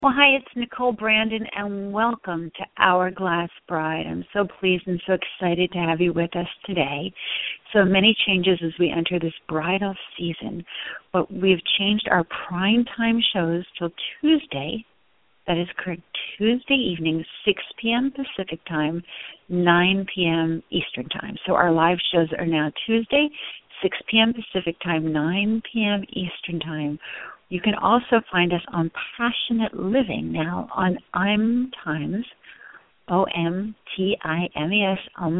Well, hi, it's Nicole Brandon, and welcome to Hourglass Bride. I'm so pleased and so excited to have you with us today. So many changes as we enter this bridal season, but we've changed our prime time shows till Tuesday. That is correct, Tuesday evening, 6 p.m. Pacific time, 9 p.m. Eastern time. So our live shows are now Tuesday, 6 p.m. Pacific time, 9 p.m. Eastern time. You can also find us on Passionate Living now on Times, OMTIMES,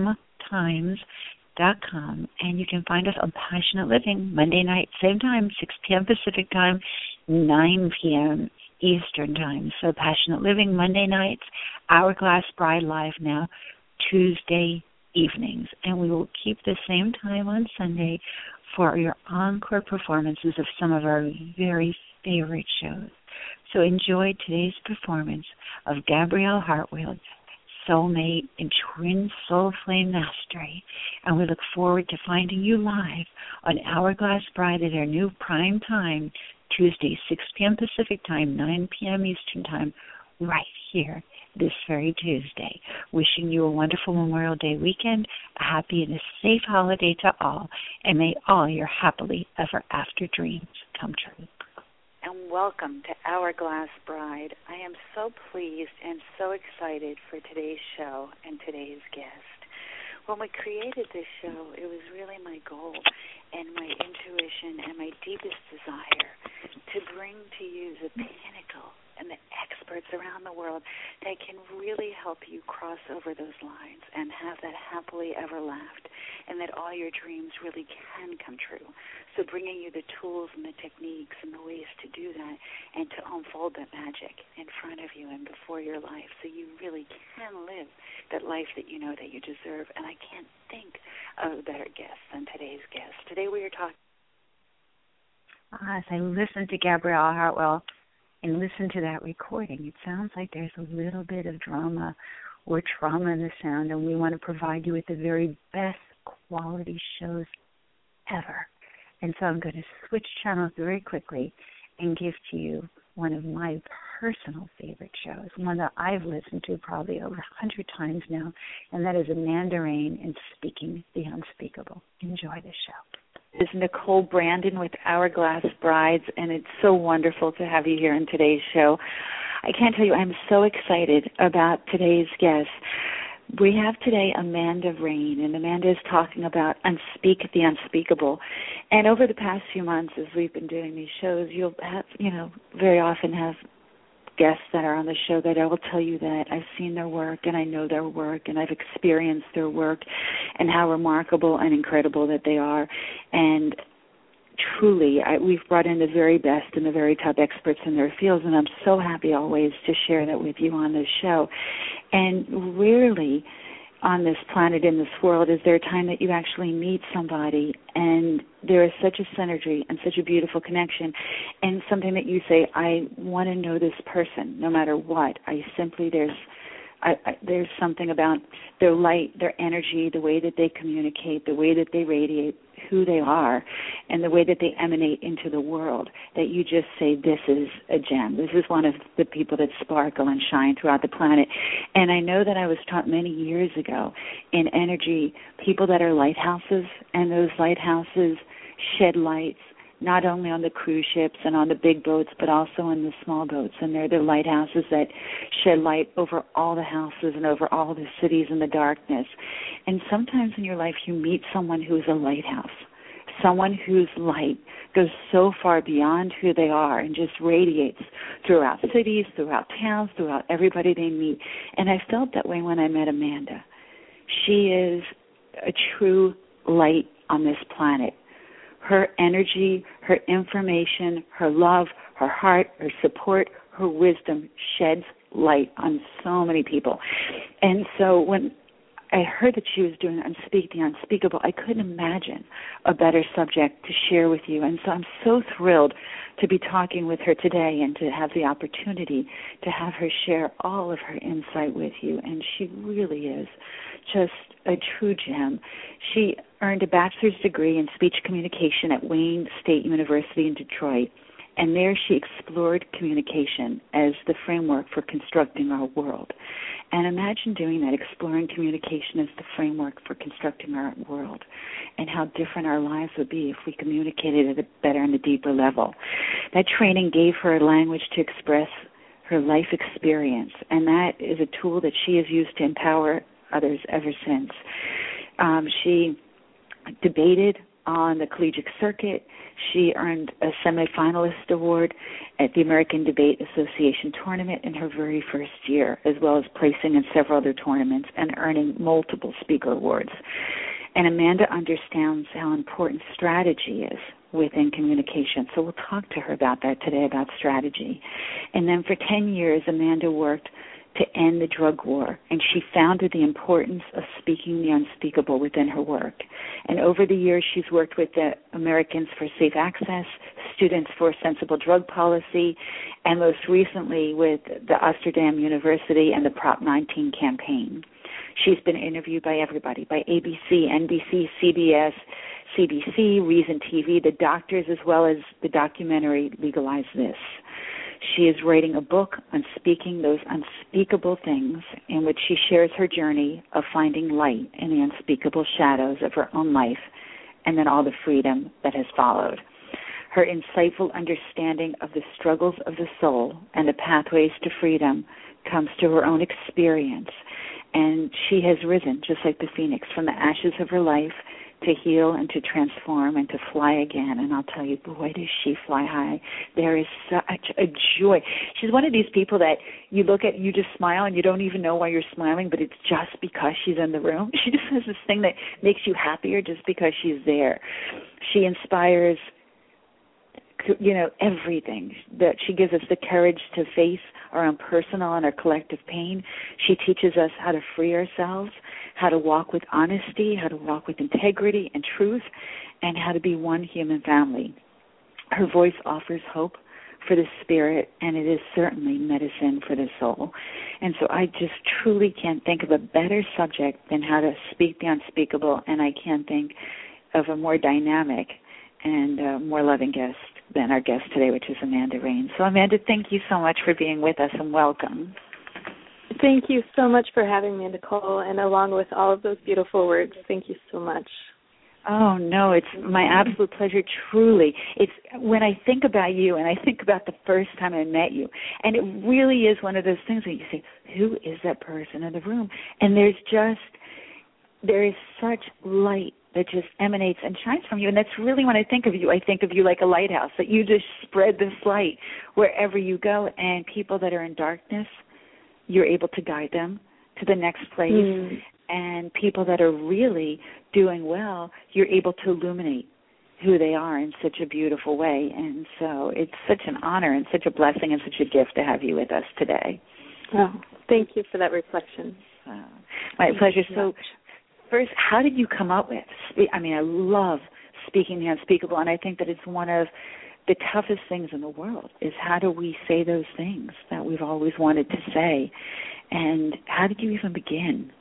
times.com. And you can find us on Passionate Living Monday night, same time, 6 p.m. Pacific time, 9 p.m. Eastern time. So Passionate Living Monday nights, Hourglass Bride live now, Tuesday evenings. And we will keep the same time on Sunday for your encore performances of some of our very favorite shows. So enjoy today's performance of Gabrielle Hartwell, Soulmate and Twin Soul Flame Mastery. And we look forward to finding you live on Hourglass Bride at our new prime time, Tuesday, 6 p.m. Pacific time, 9 p.m. Eastern time, right here this very Tuesday. Wishing you a wonderful Memorial Day weekend, a happy and a safe holiday to all, and may all your happily ever after dreams come true. And welcome to Hourglass Bride. I am so pleased and so excited for today's show and today's guest. When we created this show, it was really my goal and my intuition and my deepest desire to bring to you the pinnacle and the experts around the world that can really help you cross over those lines and have that happily ever after, and that all your dreams really can come true. So bringing you the tools and the techniques and the ways to do that and to unfold that magic in front of you and before your life so you really can live that life that you know that you deserve. And I can't think of a better guest than today's guest. Today we are talking. As I listen to Gabrielle Hartwell and listen to that recording, it sounds like there's a little bit of drama or trauma in the sound, and we want to provide you with the very best quality shows ever. And so I'm going to switch channels very quickly and give to you one of my personal favorite shows, one that I've listened to probably over 100 times now, and that is Amanda Rain and Speaking the Unspeakable. Enjoy the show. This is Nicole Brandon with Hourglass Brides, and it's so wonderful to have you here in today's show. I can't tell you, I'm so excited about today's guest. We have today Amanda Rain, and Amanda is talking about Speak the Unspeakable. And over the past few months, as we've been doing these shows, you'll have, very often have guests that are on the show that I will tell you that I've seen their work and I know their work and I've experienced their work and how remarkable and incredible that they are. And truly, we've brought in the very best and the very top experts in their fields, and I'm so happy always to share that with you on this show. And rarely on this planet, in this world, is there a time that you actually meet somebody and there is such a synergy and such a beautiful connection and something that you say, I want to know this person no matter what. There's something about their light, their energy, the way that they communicate, the way that they radiate, who they are, and the way that they emanate into the world, that you just say, this is a gem. This is one of the people that sparkle and shine throughout the planet. And I know that I was taught many years ago in energy, people that are lighthouses, and those lighthouses shed lights not only on the cruise ships and on the big boats, but also in the small boats. And they're the lighthouses that shed light over all the houses and over all the cities in the darkness. And sometimes in your life you meet someone who is a lighthouse, someone whose light goes so far beyond who they are and just radiates throughout cities, throughout towns, throughout everybody they meet. And I felt that way when I met Amanda. She is a true light on this planet. Her energy, her information, her love, her heart, her support, her wisdom sheds light on so many people. And so when I heard that she was doing Speak the Unspeakable, I couldn't imagine a better subject to share with you. And so I'm so thrilled to be talking with her today and to have the opportunity to have her share all of her insight with you. And she really is just a true gem. She earned a bachelor's degree in speech communication at Wayne State University in Detroit And there she explored communication as the framework for constructing our world. And imagine doing that, exploring communication as the framework for constructing our world, and how different our lives would be if we communicated at a better and a deeper level. That training gave her a language to express her life experience, and that is a tool that she has used to empower others ever since. She debated on the collegiate circuit. She earned a semifinalist award at the American Debate Association tournament in her very first year, as well as placing in several other tournaments and earning multiple speaker awards. And Amanda understands how important strategy is within communication. So we'll talk to her about that today, about strategy. And then for 10 years, Amanda worked to end the drug war, and she founded the importance of speaking the unspeakable within her work. And over the years, she's worked with the Americans for Safe Access, Students for Sensible Drug Policy, and most recently with the Amsterdam University and the Prop 19 campaign. She's been interviewed by everybody, by ABC, NBC, CBS, CBC, Reason TV, the doctors, as well as the documentary Legalize This. She is writing a book on speaking those unspeakable things, in which she shares her journey of finding light in the unspeakable shadows of her own life, and then all the freedom that has followed. Her insightful understanding of the struggles of the soul and the pathways to freedom comes to her own experience, and she has risen, just like the phoenix, from the ashes of her life to heal and to transform and to fly again. And I'll tell you, boy, does she fly high. There is such a joy. She's one of these people that you look at, you just smile, and you don't even know why you're smiling, but it's just because she's in the room. She just has this thing that makes you happier just because she's there. She inspires, everything. That she gives us the courage to face our own personal and our collective pain. She teaches us how to free ourselves, how to walk with honesty, how to walk with integrity and truth, and how to be one human family. Her voice offers hope for the spirit, and it is certainly medicine for the soul. And so I just truly can't think of a better subject than how to speak the unspeakable, and I can't think of a more dynamic and more loving guest than our guest today, which is Amanda Raines. So, Amanda, thank you so much for being with us, and welcome. Thank you so much for having me, Nicole, and along with all of those beautiful words, thank you so much. Oh, no, it's my absolute pleasure, truly. It's when I think about you and I think about the first time I met you, and it really is one of those things where you say, who is that person in the room? And there is such light that just emanates and shines from you. And that's really, when I think of you like a lighthouse, that you just spread this light wherever you go, and people that are in darkness, you're able to guide them to the next place. And people that are really doing well, you're able to illuminate who they are in such a beautiful way. And so it's such an honor and such a blessing and such a gift to have you with us today. Oh, thank you for that reflection. My pleasure. So first, how did you come up with? I love speaking the unspeakable, and I think that it's one of the toughest things in the world is how do we say those things that we've always wanted to say, and how did you even begin?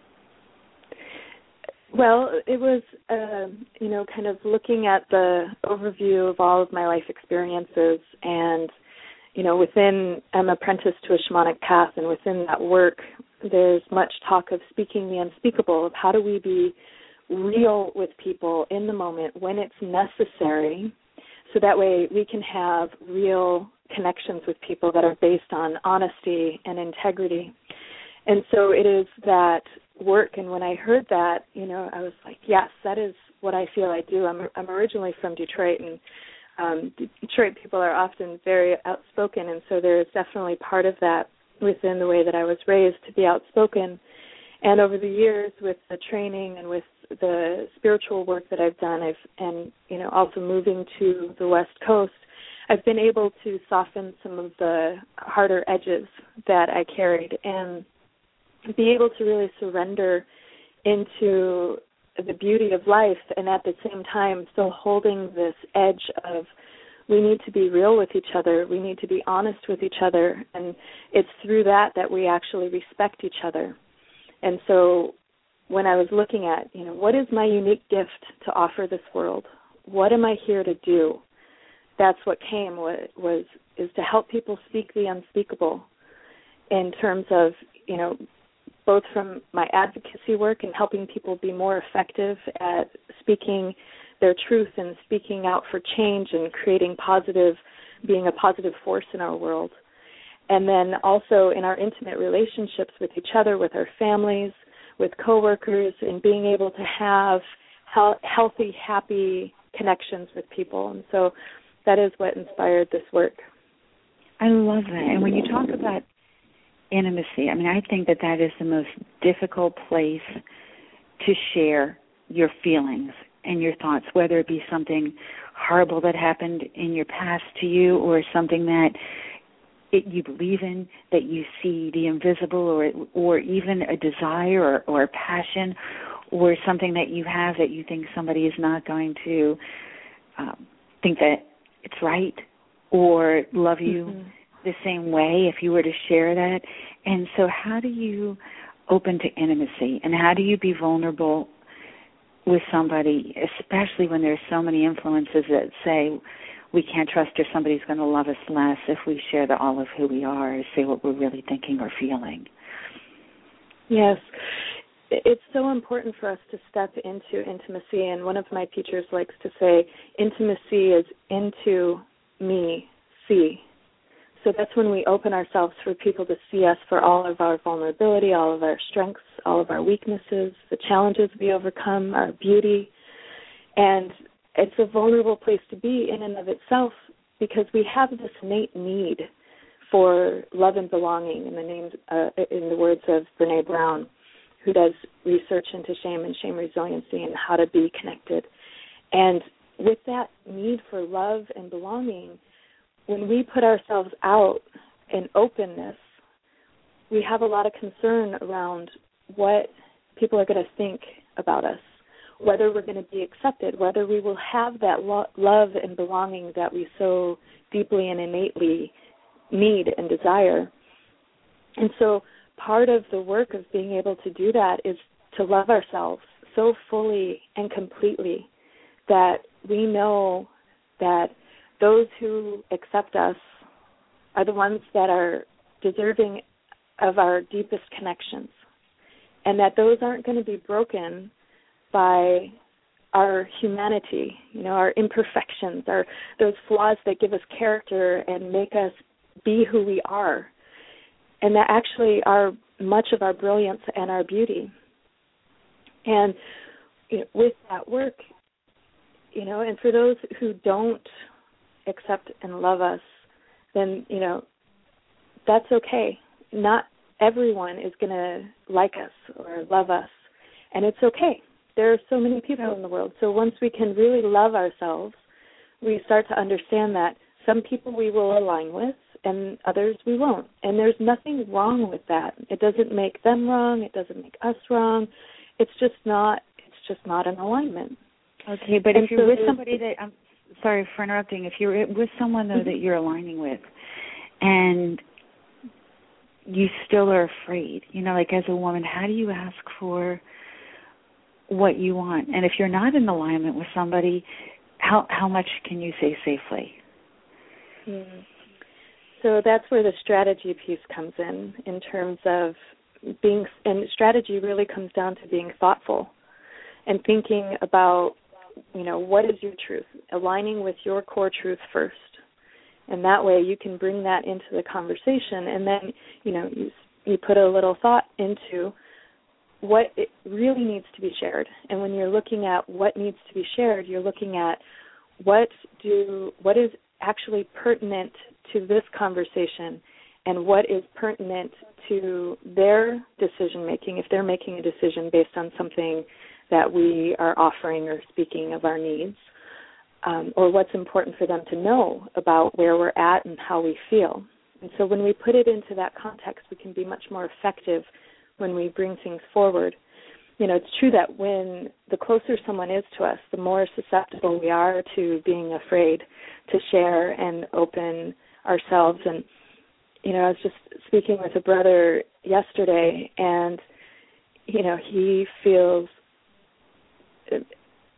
Well, it was, kind of looking at the overview of all of my life experiences, and, I'm apprenticed to a shamanic path, and within that work, there's much talk of speaking the unspeakable, of how do we be real with people in the moment when it's necessary, so that way we can have real connections with people that are based on honesty and integrity. And so it is that work, and when I heard that, I was like, yes, that is what I feel I do. I'm originally from Detroit, and Detroit people are often very outspoken, and so there is definitely part of that within the way that I was raised to be outspoken. And over the years, with the training and with the spiritual work that I've done, also moving to the West Coast, I've been able to soften some of the harder edges that I carried and be able to really surrender into the beauty of life, and at the same time still holding this edge of we need to be real with each other, we need to be honest with each other, and it's through that we actually respect each other. And so when I was looking at, what is my unique gift to offer this world? What am I here to do? that's what came is to help people speak the unspeakable in terms of, both from my advocacy work and helping people be more effective at speaking their truth and speaking out for change and being a positive force in our world. And then also in our intimate relationships with each other, with our families, with coworkers, and being able to have healthy, happy connections with people. And so that is what inspired this work. I love that. And when you talk about intimacy, I think that is the most difficult place to share your feelings and your thoughts, whether it be something horrible that happened in your past to you or something that you believe in, that you see the invisible, or even a desire or a passion, or something that you have that you think somebody is not going to think that it's right or love you the same way if you were to share that. And so how do you open to intimacy, and how do you be vulnerable with somebody, especially when there's so many influences that say we can't trust or somebody's going to love us less if we share all of who we are or say what we're really thinking or feeling? Yes. It's so important for us to step into intimacy, and one of my teachers likes to say, intimacy is into me, see. So that's when we open ourselves for people to see us for all of our vulnerability, all of our strengths, all of our weaknesses, the challenges we overcome, our beauty. And it's a vulnerable place to be in and of itself, because we have this innate need for love and belonging, in the words of Brene Brown, who does research into shame and shame resiliency and how to be connected. And with that need for love and belonging, when we put ourselves out in openness, we have a lot of concern around what people are going to think about us, whether we're going to be accepted, whether we will have that love and belonging that we so deeply and innately need and desire. And so part of the work of being able to do that is to love ourselves so fully and completely that we know that those who accept us are the ones that are deserving of our deepest connections, and that those aren't going to be broken by our humanity, our imperfections, those flaws that give us character and make us be who we are, and that actually are much of our brilliance and our beauty. And with that work, and for those who don't accept and love us, then, that's okay. Not everyone is going to like us or love us, and it's okay. There are so many people in the world. So once we can really love ourselves, we start to understand that some people we will align with and others we won't. And there's nothing wrong with that. It doesn't make them wrong. It doesn't make us wrong. It's just not an alignment. Okay, but if you're with somebody that, I'm sorry for interrupting, if you're with someone, though, that you're aligning with and you still are afraid, like as a woman, how do you ask for what you want? And if you're not in alignment with somebody, how much can you say safely? So that's where the strategy piece comes in terms of being, and strategy really comes down to being thoughtful and thinking about, what is your truth, aligning with your core truth first. And that way you can bring that into the conversation, and then, you put a little thought into what it really needs to be shared. And when you're looking at what needs to be shared, you're looking at what is actually pertinent to this conversation and what is pertinent to their decision making, if they're making a decision based on something that we are offering or speaking of our needs, or what's important for them to know about where we're at and how we feel. And so when we put it into that context, we can be much more effective when we bring things forward. It's true that when the closer someone is to us, the more susceptible we are to being afraid to share and open ourselves. And, I was just speaking with a brother yesterday, and, he feels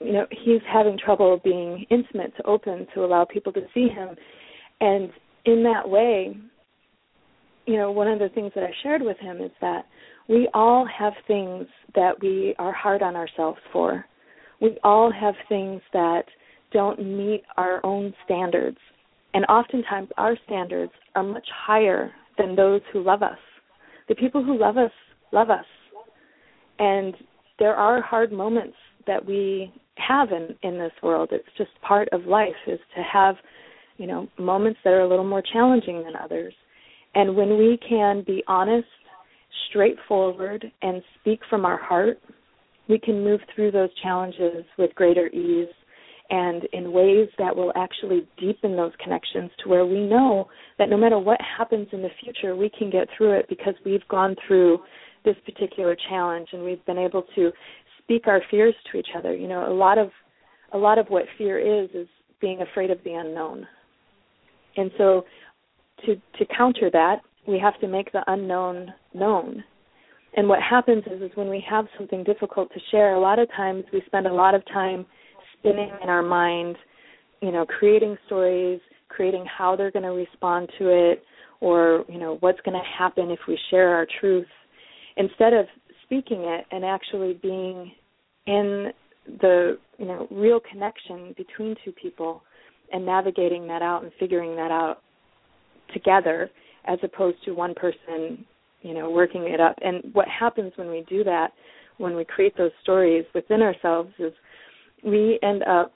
he's having trouble being intimate, to open, to allow people to see him. And in that way, one of the things that I shared with him is that we all have things that we are hard on ourselves for. We all have things that don't meet our own standards. And oftentimes our standards are much higher than those who love us. The people who love us love us. And there are hard moments that we have in this world. It's just part of life, is to have, moments that are a little more challenging than others. And when we can be honest, straightforward, and speak from our heart, we can move through those challenges with greater ease and in ways that will actually deepen those connections, to where we know that no matter what happens in the future, we can get through it because we've gone through this particular challenge and we've been able to speak our fears to each other. A lot of what fear is being afraid of the unknown. And so to counter that, we have to make the unknown known. And what happens is when we have something difficult to share, a lot of times we spend a lot of time spinning in our mind, creating stories, creating how they're going to respond to it, or, what's going to happen if we share our truth, instead of speaking it and actually being in the, real connection between two people and navigating that out and figuring that out together, as opposed to one person, working it up. And what happens when we do that, when we create those stories within ourselves, is we end up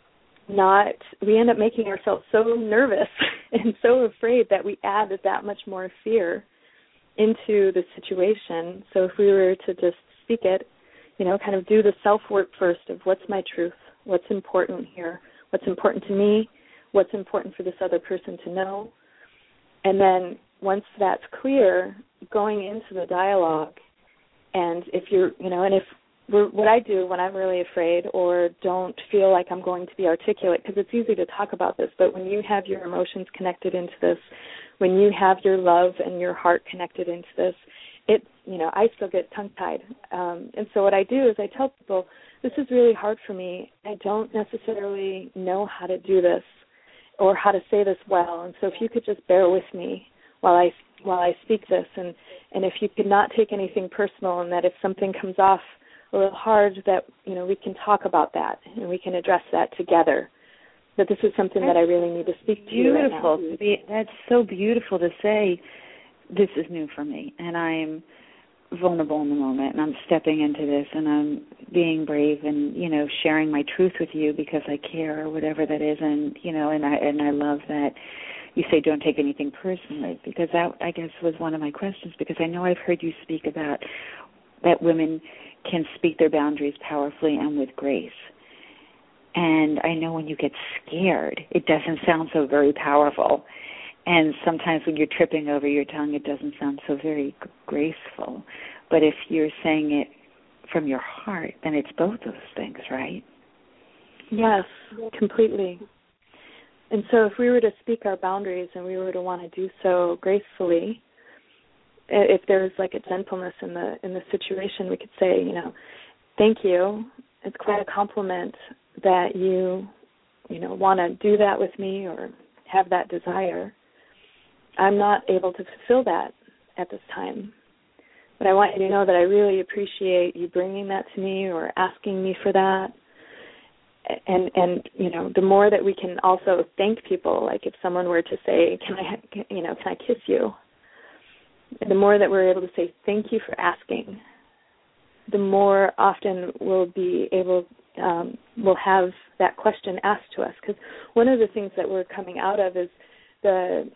making ourselves so nervous and so afraid that we add that much more fear into the situation. So if we were to just speak it, kind of do the self-work first of what's my truth, what's important here, what's important to me, what's important for this other person to know. And then once that's clear, going into the dialogue, and if you're, what I do when I'm really afraid or don't feel like I'm going to be articulate, because it's easy to talk about this, but when you have your emotions connected into this, when you have your love and your heart connected into this, I still get tongue-tied. And so what I do is I tell people, this is really hard for me. I don't necessarily know how to do this or how to say this well. And so if you could just bear with me while I speak this, and if you could not take anything personal, and that if something comes off a little hard, that, we can talk about that and we can address that together. That this is something that I really need to speak to you right now. Beautiful. That's so beautiful to say, this is new for me, and I'm vulnerable in the moment, and I'm stepping into this, and I'm being brave, and sharing my truth with you because I care, or whatever that is, and and I love that you say don't take anything personally, because that, I guess, was one of my questions, because I know I've heard you speak about that women can speak their boundaries powerfully and with grace. And I know when you get scared, it doesn't sound so very powerful. And sometimes when you're tripping over your tongue, it doesn't sound so very graceful. But if you're saying it from your heart, then it's both those things, right? Yes, completely. And so if we were to speak our boundaries and we were to want to do so gracefully, if there's like a gentleness in the situation, we could say, thank you. It's quite a compliment that you want to do that with me or have that desire. I'm not able to fulfill that at this time, but I want you to know that I really appreciate you bringing that to me or asking me for that. And the more that we can also thank people, like if someone were to say, can I kiss you? The more that we're able to say thank you for asking, the more often we'll be able, we'll have that question asked to us. Because one of the things that we're coming out of is the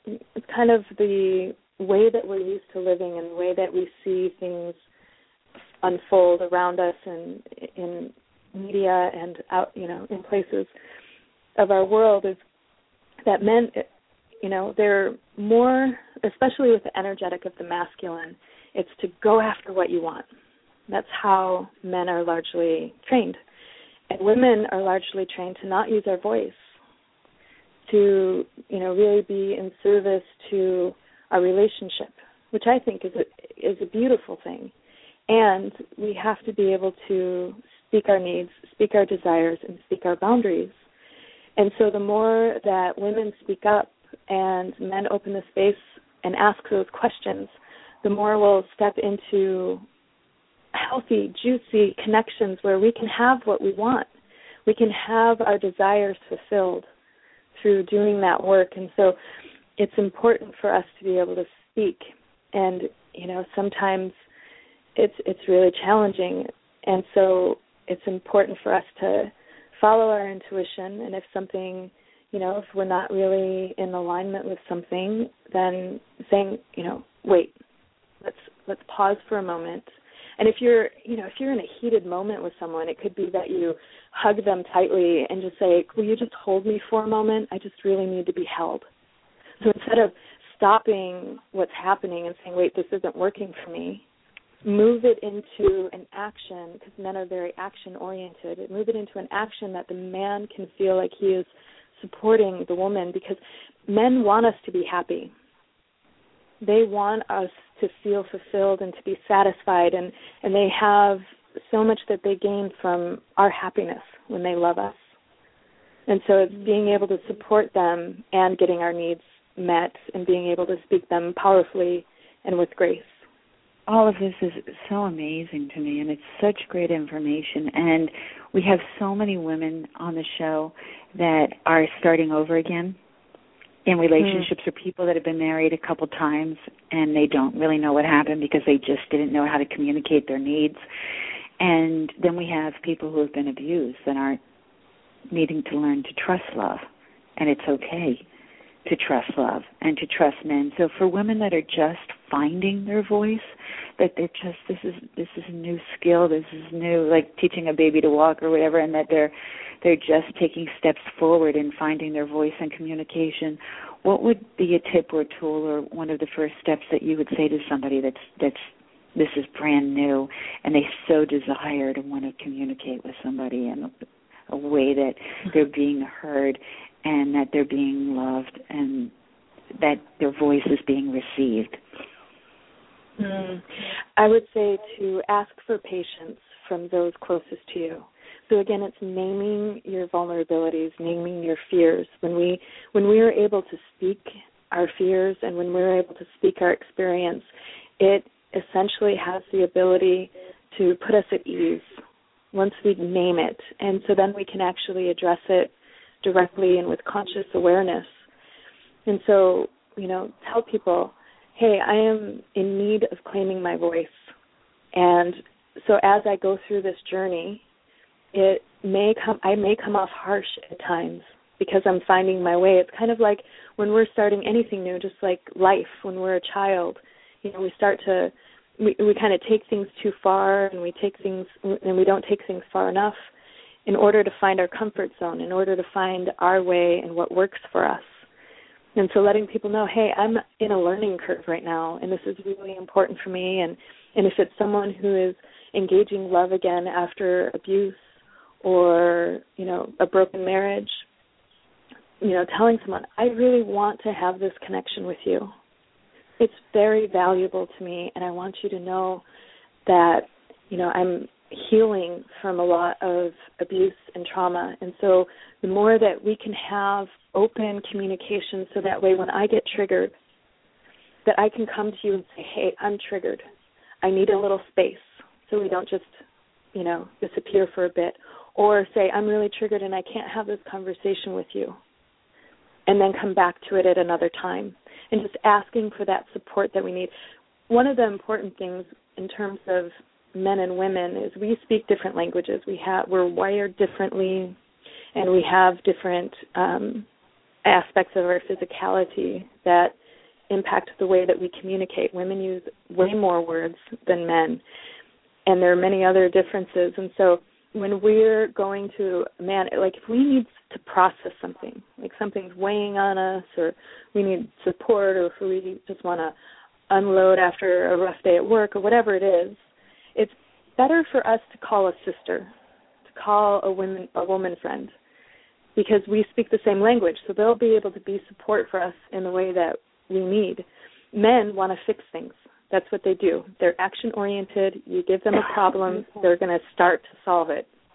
way that we're used to living and the way that we see things unfold around us and in media and out, in places of our world, is that men, they're more, especially with the energetic of the masculine, it's to go after what you want. That's how men are largely trained. And women are largely trained to not use our voice, to, really be in service to our relationship, which I think is a beautiful thing. And we have to be able to speak our needs, speak our desires, and speak our boundaries. And so the more that women speak up and men open the space and ask those questions, the more we'll step into healthy, juicy connections where we can have what we want. We can have our desires fulfilled through doing that work. And so it's important for us to be able to speak. And, sometimes it's really challenging. And so it's important for us to follow our intuition. And if something, if we're not really in alignment with something, then saying, wait, let's pause for a moment. And if you're in a heated moment with someone, it could be that you hug them tightly and just say, will you just hold me for a moment? I just really need to be held. So instead of stopping what's happening and saying, wait, this isn't working for me, move it into an action, because men are very action-oriented. Move it into an action that the man can feel like he is supporting the woman, because men want us to be happy. They want us to feel fulfilled and to be satisfied, and they have so much that they gain from our happiness when they love us. And so it's being able to support them and getting our needs met and being able to speak them powerfully and with grace. All of this is so amazing to me, and it's such great information. And we have so many women on the show that are starting over again in relationships or people that have been married a couple times and they don't really know what happened because they just didn't know how to communicate their needs. And then we have people who have been abused and are needing to learn to trust love. And it's okay to trust love and to trust men. So for women that are just finding their voice, that they're just, this is a new skill, this is new, like teaching a baby to walk or whatever, and that they're just taking steps forward in finding their voice and communication, what would be a tip or tool or one of the first steps that you would say to somebody that's this is brand new and they so desire to want to communicate with somebody in a way that they're being heard and that they're being loved and that their voice is being received? I would say to ask for patience from those closest to you. So again, it's naming your vulnerabilities, naming your fears. When we are able to speak our fears and when we're able to speak our experience, it essentially has the ability to put us at ease once we name it. And so then we can actually address it directly and with conscious awareness. And so, tell people, hey, I am in need of claiming my voice. And so as I go through this journey, I may come off harsh at times because I'm finding my way. It's kind of like when we're starting anything new, just like life, when we're a child, we kind of take things too far and we don't take things far enough in order to find our comfort zone, in order to find our way and what works for us. And so letting people know, hey, I'm in a learning curve right now, and this is really important for me. And if it's someone who is engaging love again after abuse or, a broken marriage, telling someone, I really want to have this connection with you. It's very valuable to me, and I want you to know that, I'm healing from a lot of abuse and trauma. And so the more that we can have open communication so that way when I get triggered, that I can come to you and say, hey, I'm triggered. I need a little space so we don't just, disappear for a bit. Or say, I'm really triggered and I can't have this conversation with you. And then come back to it at another time. And just asking for that support that we need. One of the important things in terms of men and women is we speak different languages. We're wired differently, and we have different aspects of our physicality that impact the way that we communicate. Women use way more words than men, and there are many other differences. And so when we're going to a man, like if we need to process something, like something's weighing on us, or we need support, or if we just want to unload after a rough day at work, or whatever it is, it's better for us to call a sister, to call a woman friend, because we speak the same language, so they'll be able to be support for us in the way that we need. Men want to fix things. That's what they do. They're action-oriented. You give them a problem, they're going to start to solve it.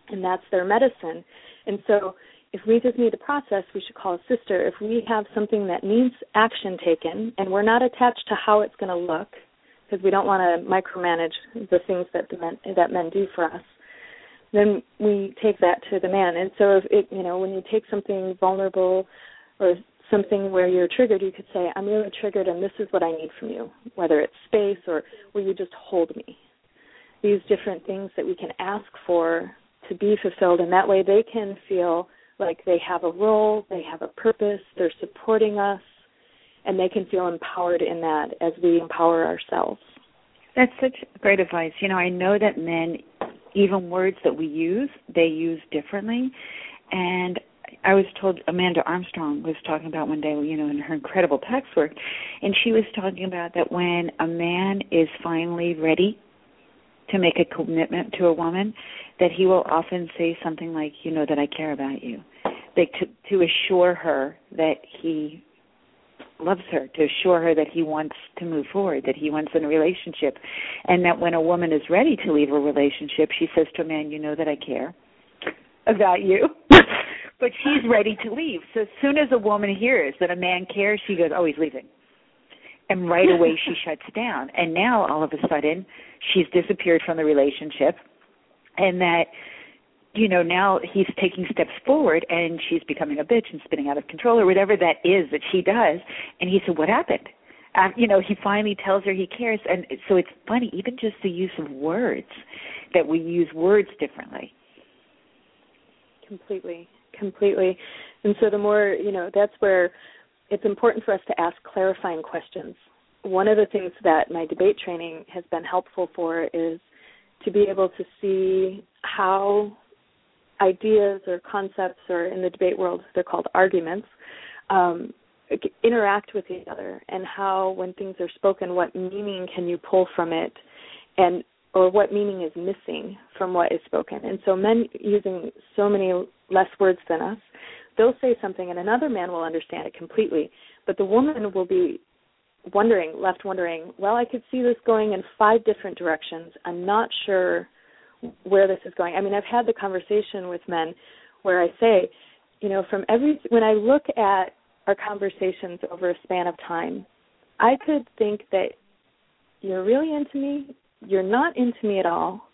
and that's their medicine. And so if we just need a process, we should call a sister. If we have something that needs action taken and we're not attached to how it's going to look, because we don't want to micromanage the things that men do for us, then we take that to the man. And so when you take something vulnerable or something where you're triggered, you could say, I'm really triggered and this is what I need from you, whether it's space or will you just hold me. These different things that we can ask for to be fulfilled, and that way they can feel like they have a role, they have a purpose, they're supporting us, and they can feel empowered in that as we empower ourselves. That's such great advice. I know that men, even words that we use, they use differently. And I was told Amanda Armstrong was talking about one day, in her incredible PAX work, and she was talking about that when a man is finally ready to make a commitment to a woman, that he will often say something like, that I care about you, like to assure her that he loves her, to assure her that he wants to move forward, that he wants in a relationship. And that when a woman is ready to leave a relationship, she says to a man, that I care about you. But she's ready to leave. So as soon as a woman hears that a man cares, she goes, oh, he's leaving. And right away she shuts down. And now all of a sudden she's disappeared from the relationship, and that, now he's taking steps forward and she's becoming a bitch and spinning out of control or whatever that is that she does. And he said, what happened? He finally tells her he cares. And so it's funny, even just the use of words, that we use words differently. Completely. And so the more, that's where it's important for us to ask clarifying questions. One of the things that my debate training has been helpful for is to be able to see how ideas or concepts, or in the debate world they're called arguments, interact with each other, and how when things are spoken, what meaning can you pull from it, or what meaning is missing from what is spoken. And so men, using so many less words than us, they'll say something and another man will understand it completely, but the woman will be left wondering, well, I could see this going in 5 different directions. I'm not sure where this is going. I mean, I've had the conversation with men where I say, when I look at our conversations over a span of time, I could think that you're really into me, you're not into me at all,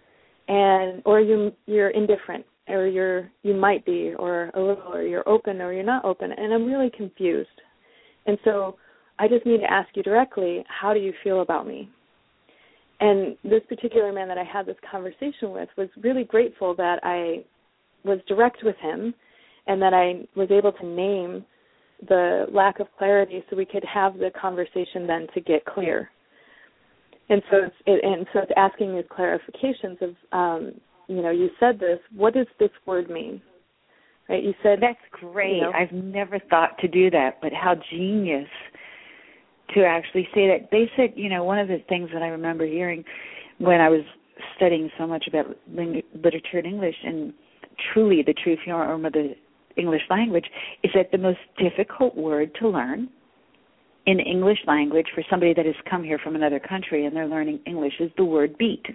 or you're indifferent, or you might be, or a little, or you're open, or you're not open, and I'm really confused. And so I just need to ask you directly, how do you feel about me? And this particular man that I had this conversation with was really grateful that I was direct with him and that I was able to name the lack of clarity so we could have the conversation then to get clear. And so it's asking these clarifications of, you said this, what does this word mean? Right? You said, that's great. I've never thought to do that, but how genius to actually say that. They said, one of the things that I remember hearing when I was studying so much about literature in English, and truly the true form of the English language, is that the most difficult word to learn in English language for somebody that has come here from another country and they're learning English is the word beat.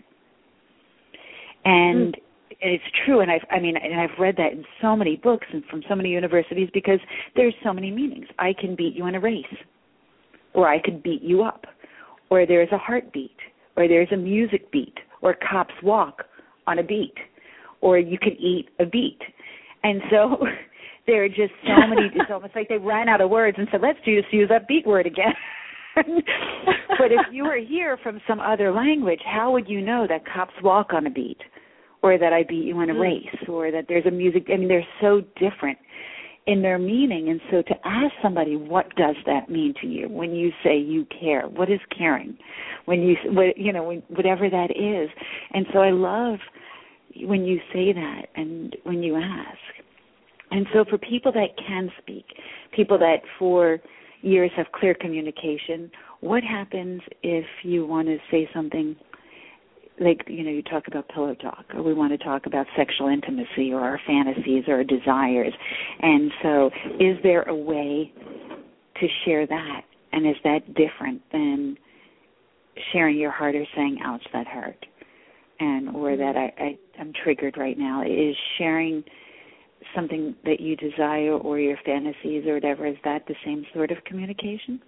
And it's true, and I've read that in so many books and from so many universities, because there's so many meanings. I can beat you in a race, or I could beat you up, or there's a heartbeat, or there's a music beat, or cops walk on a beat, or you can eat a beat. And so there are just so many, it's almost like they ran out of words and said, let's just use that beat word again. But if you were here from some other language, how would you know that cops walk on a beat, or that I beat you in a race, or that there's a music? I mean, they're so different in their meaning. And so to ask somebody, what does that mean to you when you say you care? What is caring? Whatever that is. And so I love when you say that and when you ask. And so for people that can speak, people that for years have clear communication, what happens if you want to say something like, you talk about pillow talk, or we want to talk about sexual intimacy or our fantasies or our desires. And so is there a way to share that? And is that different than sharing your heart or saying, ouch, that hurt? or that I'm triggered right now. Is sharing something that you desire or your fantasies or whatever, is that the same sort of communication?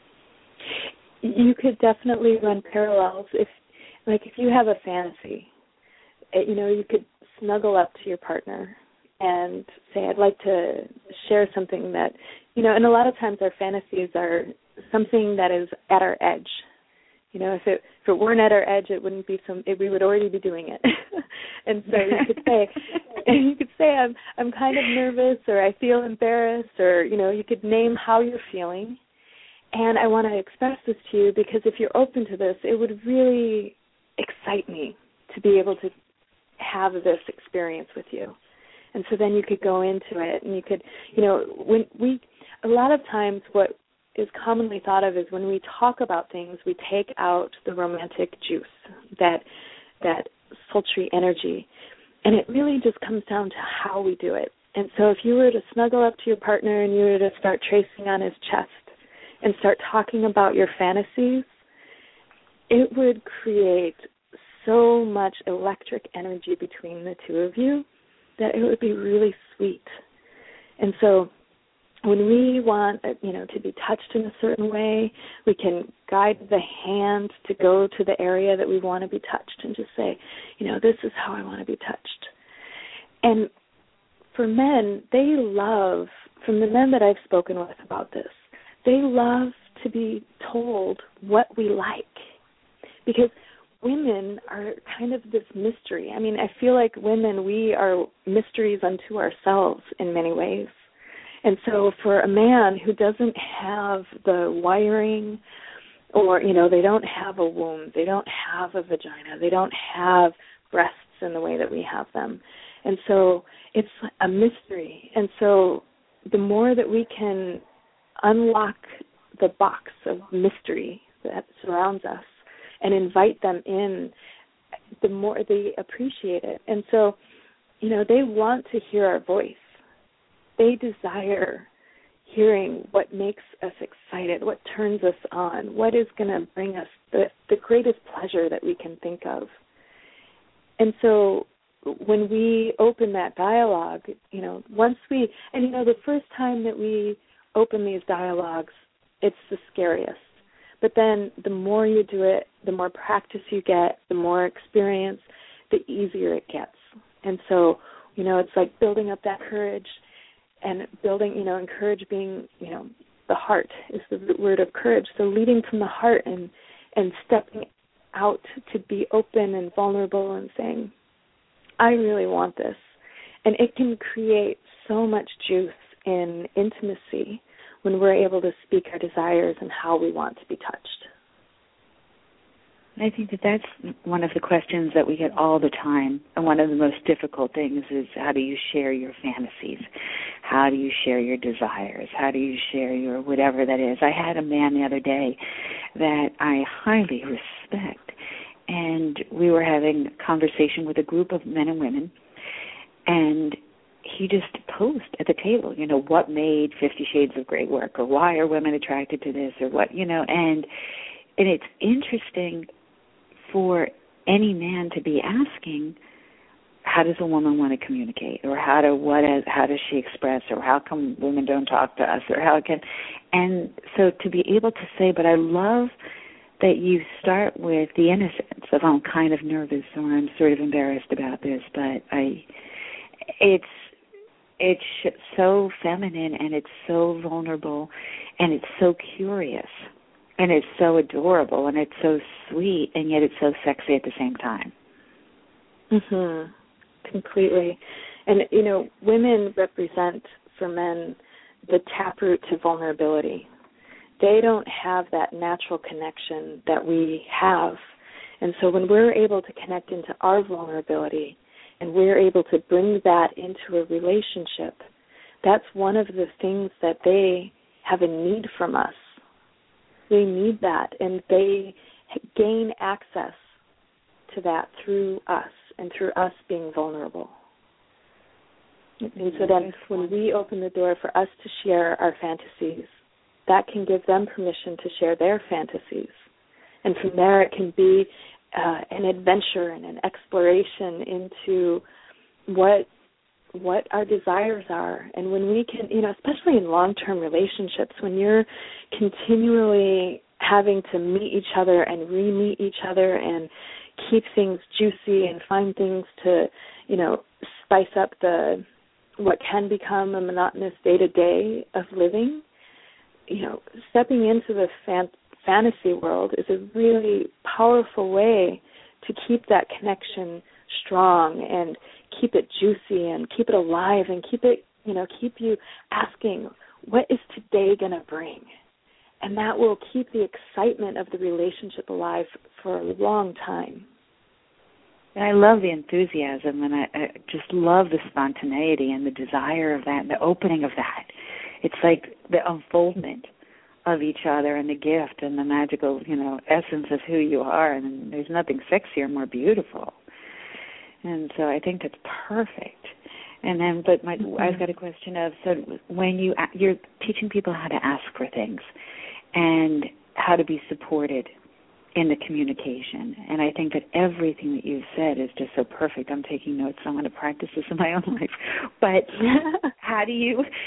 You could definitely run parallels. If you have a fantasy, you could snuggle up to your partner and say, I'd like to share something that, and a lot of times our fantasies are something that is at our edge. If it weren't at our edge, it wouldn't be we would already be doing it. And so you could say, I'm kind of nervous, or I feel embarrassed, or you could name how you're feeling. And I want to express this to you because if you're open to this, it would really excite me to be able to have this experience with you. And so then you could go into it, and you could, a lot of times what is commonly thought of is when we talk about things, we take out the romantic juice, that sultry energy, and it really just comes down to how we do it. And so if you were to snuggle up to your partner and you were to start tracing on his chest and start talking about your fantasies, it would create so much electric energy between the two of you that it would be really sweet. And so when we want, to be touched in a certain way, we can guide the hand to go to the area that we want to be touched and just say, this is how I want to be touched. And for men, they love, from the men that I've spoken with about this, they love to be told what we like, because women are kind of this mystery. I mean, I feel like women, we are mysteries unto ourselves in many ways. And so for a man who doesn't have the wiring, or, they don't have a womb, they don't have a vagina, they don't have breasts in the way that we have them. And so it's a mystery. And so the more that we can unlock the box of mystery that surrounds us and invite them in, the more they appreciate it. And so, they want to hear our voice. They desire hearing what makes us excited, what turns us on, what is going to bring us the greatest pleasure that we can think of. And so when we open that dialogue, the first time that we open these dialogues, it's the scariest. But then the more you do it, the more practice you get, the more experience, the easier it gets. And so, it's like building up that courage and building, courage being, the heart is the root word of courage. So leading from the heart and stepping out to be open and vulnerable and saying, I really want this. And it can create so much juice in intimacy when we're able to speak our desires and how we want to be touched. I think that's one of the questions that we get all the time, and one of the most difficult things is, how do you share your fantasies? How do you share your desires? How do you share your whatever that is? I had a man the other day that I highly respect, and we were having a conversation with a group of men and women, and he just posed at the table, what made 50 Shades of Grey work, or why are women attracted to this, or what, and it's interesting for any man to be asking, how does a woman want to communicate, or how does she express, or how come women don't talk to us, or and so to be able to say, but I love that you start with the innocence of, I'm kind of nervous, or I'm sort of embarrassed about this, but it's so feminine, and it's so vulnerable, and it's so curious, and it's so adorable, and it's so sweet, and yet it's so sexy at the same time. Mhm. Completely. And, women represent for men the taproot to vulnerability. They don't have that natural connection that we have. And so when we're able to connect into our vulnerability and we're able to bring that into a relationship, that's one of the things that they have a need from us. They need that, and they gain access to that through us and through us being vulnerable. And so then when we open the door for us to share our fantasies, that can give them permission to share their fantasies. And from there it can be an adventure and an exploration into what our desires are. And when we can, especially in long-term relationships, when you're continually having to meet each other and re-meet each other and keep things juicy and find things to, spice up what can become a monotonous day-to-day of living, stepping into the fantasy world is a really powerful way to keep that connection strong and keep it juicy and keep it alive and keep you asking, what is today going to bring? And that will keep the excitement of the relationship alive for a long time. And I love the enthusiasm, and I just love the spontaneity and the desire of that and the opening of that. It's like the unfoldment of each other and the gift and the magical, essence of who you are. And there's nothing sexier, more beautiful. And so I think that's perfect. And then, I've got a question of, so when you're teaching people how to ask for things and how to be supported in the communication, and I think that everything that you've said is just so perfect. I'm taking notes. I'm going to practice this in my own life. But how do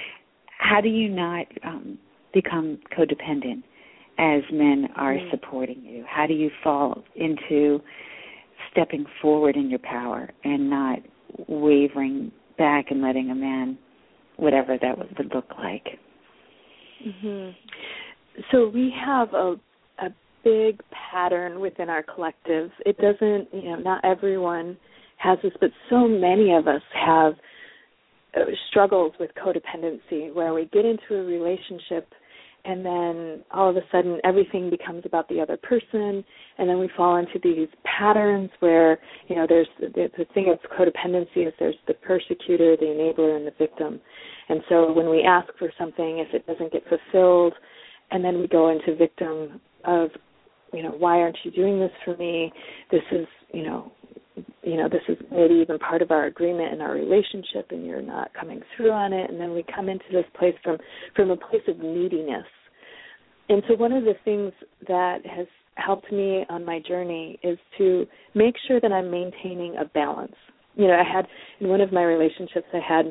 you not become codependent as men are supporting you? How do you fall into stepping forward in your power and not wavering back and letting a man, whatever that would look like? Mm-hmm. So we have a big pattern within our collective. It doesn't, not everyone has this, but so many of us have struggles with codependency, where we get into a relationship and then all of a sudden everything becomes about the other person, and then we fall into these patterns where, there's the thing of codependency is there's the persecutor, the enabler, and the victim. And so when we ask for something, if it doesn't get fulfilled, and then we go into victim of, why aren't you doing this for me? This is, this is maybe even part of our agreement in our relationship, and you're not coming through on it. And then we come into this place from a place of neediness. And so one of the things that has helped me on my journey is to make sure that I'm maintaining a balance. I had, in one of my relationships,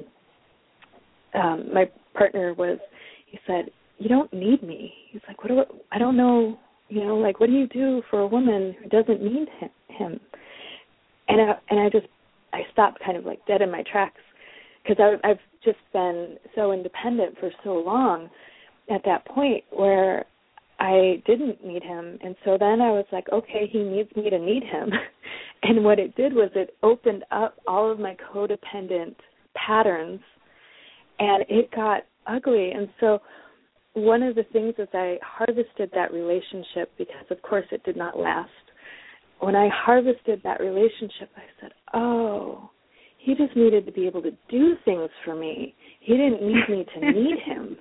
my partner he said, you don't need me. He's like, I don't know, what do you do for a woman who doesn't need him? And I stopped kind of like dead in my tracks, because I've just been so independent for so long at that point where I didn't need him. And so then I was like, okay, he needs me to need him. And what it did was it opened up all of my codependent patterns, and it got ugly. And so one of the things is I harvested that relationship, because of course it did not last. When I harvested that relationship, I said, oh, he just needed to be able to do things for me. He didn't need me to need him.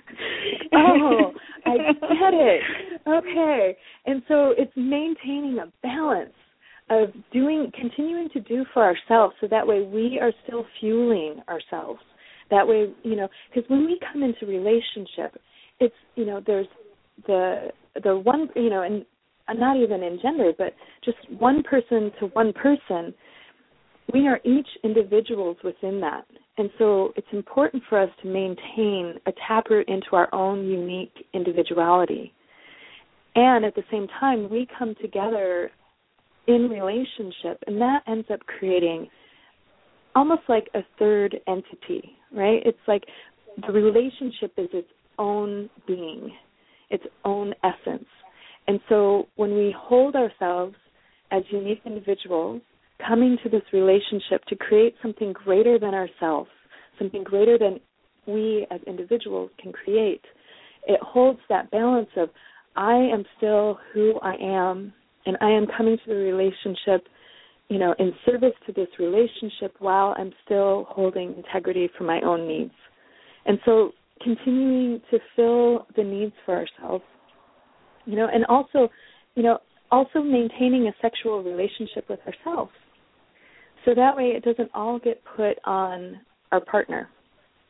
Oh, I get it. Okay. And so it's maintaining a balance of continuing to do for ourselves, so that way we are still fueling ourselves. That way, because when we come into relationship, it's, there's the one, and not even in gender, but just one person to one person, we are each individuals within that. And so it's important for us to maintain a taproot into our own unique individuality. And at the same time, we come together in relationship, and that ends up creating almost like a third entity, right? It's like the relationship is its own being, its own essence. And so when we hold ourselves as unique individuals, coming to this relationship to create something greater than ourselves, something greater than we as individuals can create, it holds that balance of I am still who I am, and I am coming to the relationship, in service to this relationship, while I'm still holding integrity for my own needs. And so continuing to fill the needs for ourselves, and also maintaining a sexual relationship with ourselves. So that way it doesn't all get put on our partner.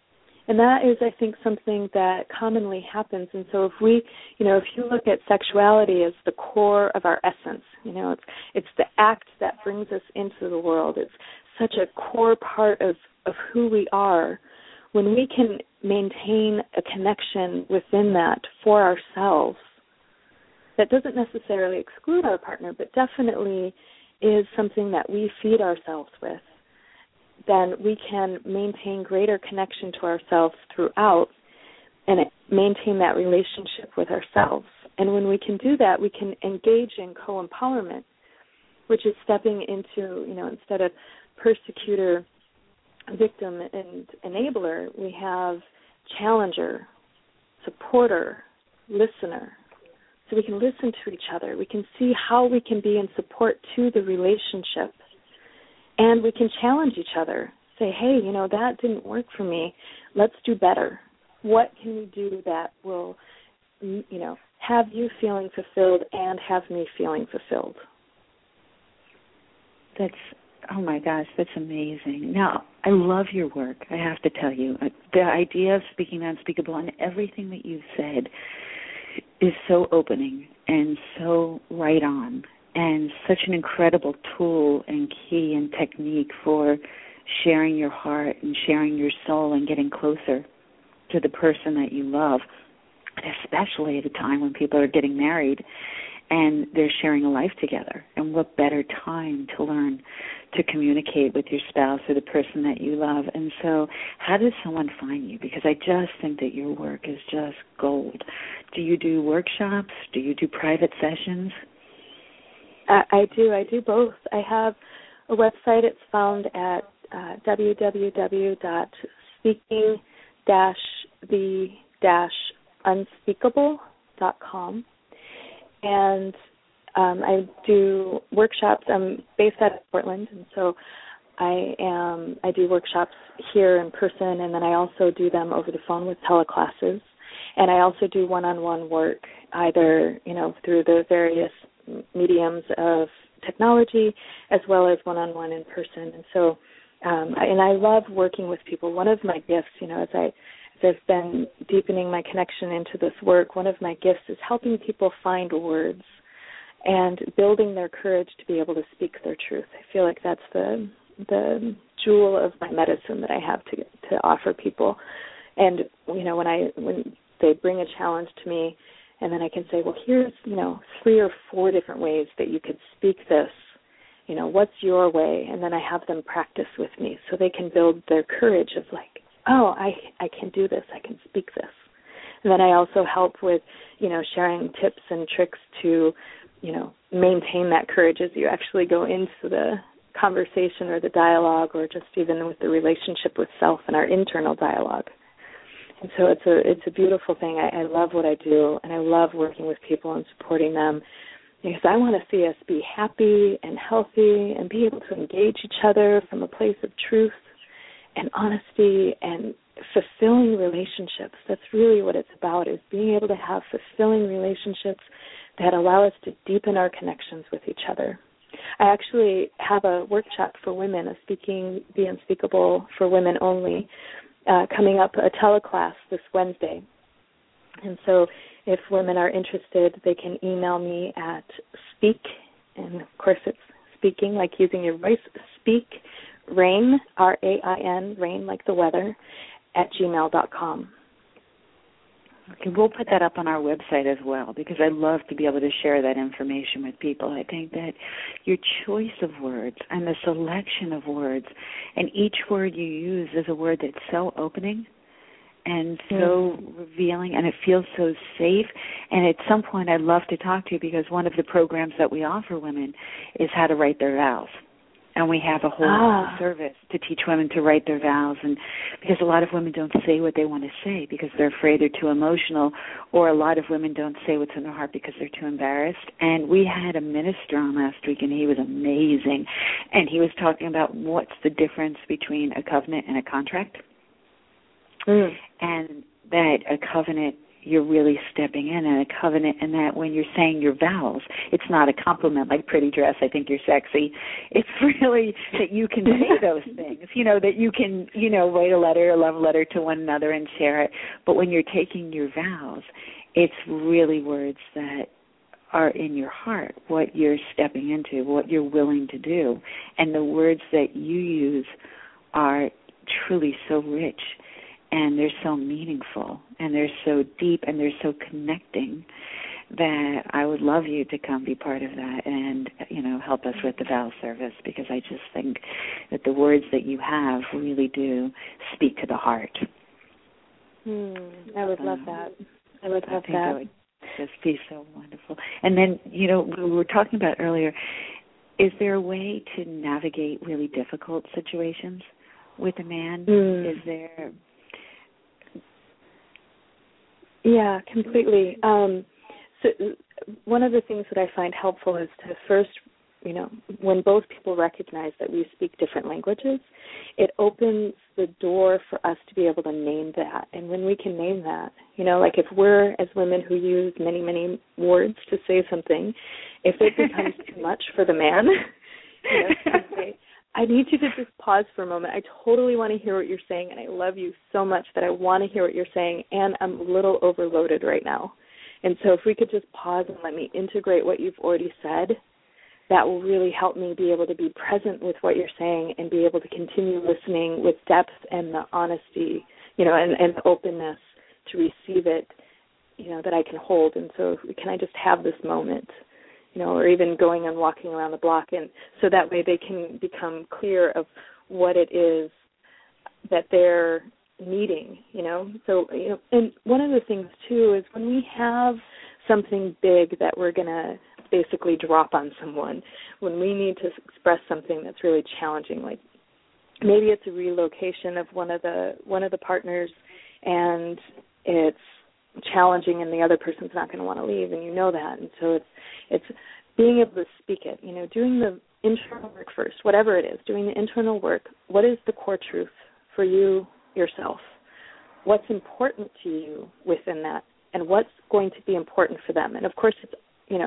And that is, I think, something that commonly happens. And so if we, if you look at sexuality as the core of our essence, it's the act that brings us into the world. It's such a core part of who we are. When we can maintain a connection within that for ourselves, that doesn't necessarily exclude our partner, but definitely is something that we feed ourselves with, then we can maintain greater connection to ourselves throughout and maintain that relationship with ourselves. And when we can do that, we can engage in co-empowerment, which is stepping into, instead of persecutor, victim, and enabler, we have challenger, supporter, listener. So we can listen to each other. We can see how we can be in support to the relationship. And we can challenge each other. Say, hey, that didn't work for me. Let's do better. What can we do that will, have you feeling fulfilled and have me feeling fulfilled? Oh my gosh, that's amazing. Now, I love your work, I have to tell you. The idea of speaking the unspeakable and everything that you've said is so opening and so right on, and such an incredible tool and key and technique for sharing your heart and sharing your soul and getting closer to the person that you love, especially at a time when people are getting married and they're sharing a life together. And what better time to learn to communicate with your spouse or the person that you love. And so how does someone find you? Because I just think that your work is just gold. Do you do workshops? Do you do private sessions? I do both. I have a website. It's found at www.speaking-the-unspeakable.com. And I do workshops. I'm based out of Portland, and so I do workshops here in person, and then I also do them over the phone with teleclasses. And I also do one-on-one work, either through the various mediums of technology, as well as one-on-one in person. And so, and I love working with people. One of my gifts, as I've been deepening my connection into this work, one of my gifts is helping people find words and building their courage to be able to speak their truth. I feel like that's the jewel of my medicine that I have to offer people. And when they bring a challenge to me, and then I can say, well, here's 3 or 4 different ways that you could speak this. What's your way? And then I have them practice with me so they can build their courage of like, oh, I can do this. I can speak this. And then I also help with, sharing tips and tricks to, maintain that courage as you actually go into the conversation or the dialogue, or just even with the relationship with self and our internal dialogue. And so it's a beautiful thing. I love what I do, and I love working with people and supporting them, because I want to see us be happy and healthy and be able to engage each other from a place of truth and honesty and fulfilling relationships. That's really what it's about, is being able to have fulfilling relationships that allow us to deepen our connections with each other. I actually have a workshop for women, a Speaking the Unspeakable for Women Only, coming up, a teleclass this Wednesday. And so if women are interested, they can email me at speak, and of course it's speaking, like using your voice, speak, rain, R-A-I-N, rain like the weather, at gmail.com. Okay, we'll put that up on our website as well, because I love to be able to share that information with people. I think that your choice of words and the selection of words, and each word you use is a word that's so opening and so revealing, and it feels so safe. And at some point I'd love to talk to you, because one of the programs that we offer women is how to write their vows. And we have a whole service to teach women to write their vows, and because a lot of women don't say what they want to say because they're afraid they're too emotional, or a lot of women don't say what's in their heart because they're too embarrassed. And we had a minister on last week, and he was amazing, and he was talking about what's the difference between a covenant and a contract, and that a covenant, you're really stepping in a covenant, and that when you're saying your vows, it's not a compliment like pretty dress, I think you're sexy. It's really that you can say those things, that you can, write a love letter to one another and share it. But when you're taking your vows, it's really words that are in your heart, what you're stepping into, what you're willing to do. And the words that you use are truly so rich, and they're so meaningful, and they're so deep, and they're so connecting, that I would love you to come be part of that and, help us with the vow service, because I just think that the words that you have really do speak to the heart. I would love that. I would love that. That would just be so wonderful. And then, we were talking about earlier, is there a way to navigate really difficult situations with a man? Is there... Yeah, completely. So one of the things that I find helpful is to first, when both people recognize that we speak different languages, it opens the door for us to be able to name that. And when we can name that, like if we're, as women who use many, many words to say something, if it becomes too much for the man, say, I need you to just pause for a moment. I totally want to hear what you're saying, and I love you so much that I want to hear what you're saying, and I'm a little overloaded right now. And so if we could just pause and let me integrate what you've already said, that will really help me be able to be present with what you're saying and be able to continue listening with depth and the honesty, and the openness to receive it, that I can hold. And so can I just have this moment? Or even going and walking around the block, and so that way they can become clear of what it is that they're needing, So, and one of the things, too, is when we have something big that we're going to basically drop on someone, when we need to express something that's really challenging, like maybe it's a relocation of one of the partners, and it's challenging and the other person's not going to want to leave, and that, and so it's being able to speak it, doing the internal work first, whatever it is, doing the internal work. What is the core truth for you yourself? What's important to you within that, and what's going to be important for them? And of course it's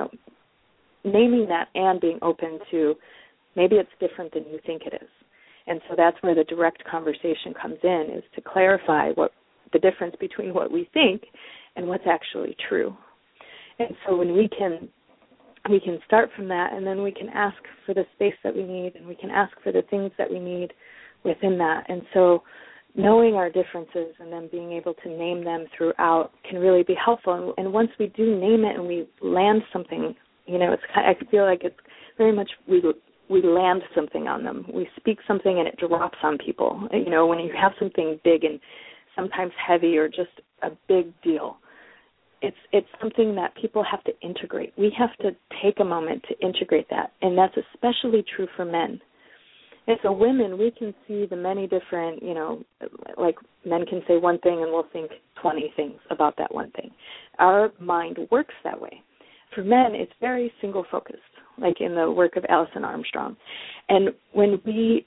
naming that and being open to maybe it's different than you think it is. And so that's where the direct conversation comes in, is to clarify what the difference between what we think and what's actually true. And so when we can start from that, and then we can ask for the space that we need, and we can ask for the things that we need within that. And so knowing our differences and then being able to name them throughout can really be helpful. And once we do name it and we land something, I feel like it's very much we land something on them. We speak something and it drops on people. When you have something big and sometimes heavy or just a big deal, it's something that people have to integrate. We have to take a moment to integrate that, and that's especially true for men. And so women, we can see the many different, like men can say one thing and we'll think 20 things about that one thing. Our mind works that way. For men, it's very single-focused, like in the work of Alison Armstrong. And when we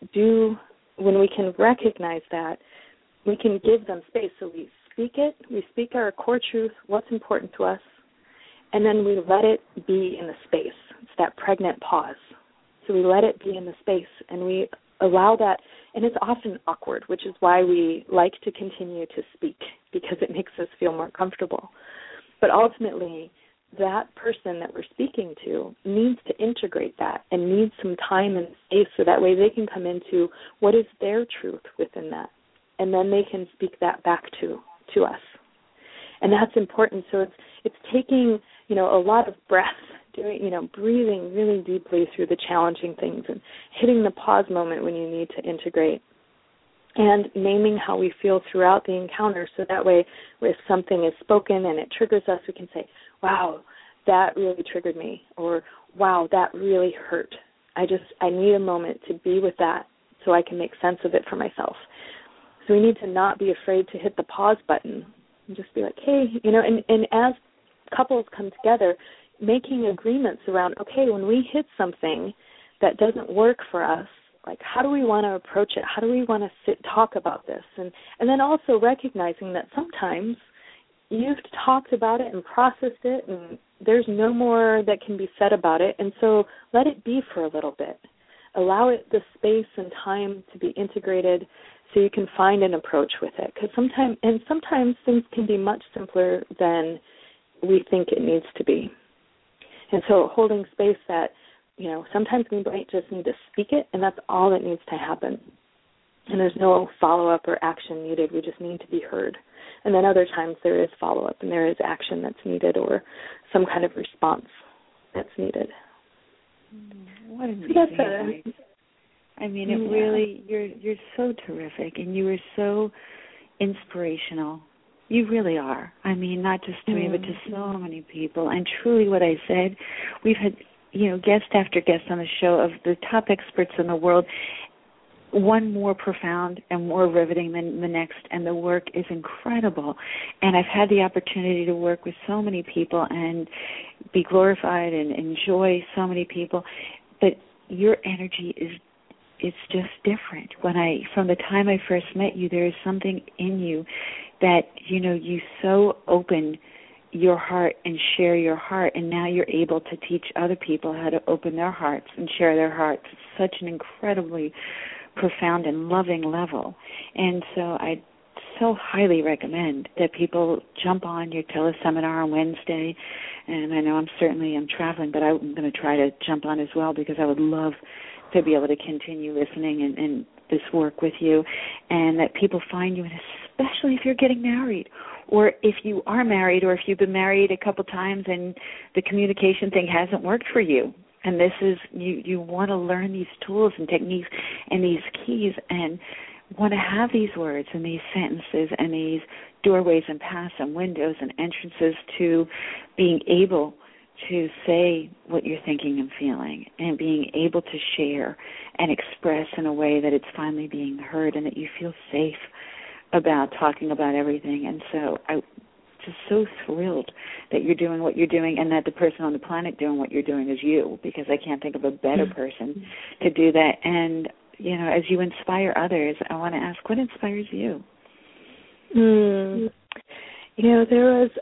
can recognize that, we can give them space. So we speak it, we speak our core truth, what's important to us, and then we let it be in the space. It's that pregnant pause. So we let it be in the space, and we allow that, and it's often awkward, which is why we like to continue to speak, because it makes us feel more comfortable. But ultimately, that person that we're speaking to needs to integrate that and needs some time and space so that way they can come into what is their truth within that, and then they can speak that back to us. And that's important. So it's taking, a lot of breath, breathing really deeply through the challenging things and hitting the pause moment when you need to integrate, and naming how we feel throughout the encounter, so that way if something is spoken and it triggers us, we can say, wow, that really triggered me, or wow, that really hurt. I need a moment to be with that so I can make sense of it for myself. So we need to not be afraid to hit the pause button and just be like, hey, and as couples come together, making agreements around, okay, when we hit something that doesn't work for us, like how do we want to approach it? How do we want to talk about this? And then also recognizing that sometimes you've talked about it and processed it, and there's no more that can be said about it, and so let it be for a little bit. Allow it the space and time to be integrated so you can find an approach with it. Because sometimes things can be much simpler than we think it needs to be. And so holding space that, sometimes we might just need to speak it, and that's all that needs to happen. And there's no follow-up or action needed. We just need to be heard. And then other times there is follow-up and there is action that's needed or some kind of response that's needed. What amazing advice. I mean, it really, you're so terrific, and you are so inspirational. You really are. I mean, not just to me, but to so many people. And truly what I said, we've had, guest after guest on the show of the top experts in the world, one more profound and more riveting than the next, and the work is incredible. And I've had the opportunity to work with so many people and be glorified and enjoy so many people. But your energy it's just different. From the time I first met you, there is something in you that, you so open your heart and share your heart, and now you're able to teach other people how to open their hearts and share their hearts. It's such an incredibly profound and loving level. And so I so highly recommend that people jump on your teleseminar on Wednesday. And I know I'm traveling, but I'm going to try to jump on as well, because I would love to be able to continue listening and this work with you, and that people find you, and especially if you're getting married, or if you are married, or if you've been married a couple times and the communication thing hasn't worked for you. And this is, you want to learn these tools and techniques and these keys, and want to have these words and these sentences and these doorways and paths and windows and entrances to being able to say what you're thinking and feeling, and being able to share and express in a way that it's finally being heard, and that you feel safe about talking about everything. And so I'm just so thrilled that you're doing what you're doing, and that the person on the planet doing what you're doing is you, because I can't think of a better person to do that. And, as you inspire others, I want to ask, what inspires you? There was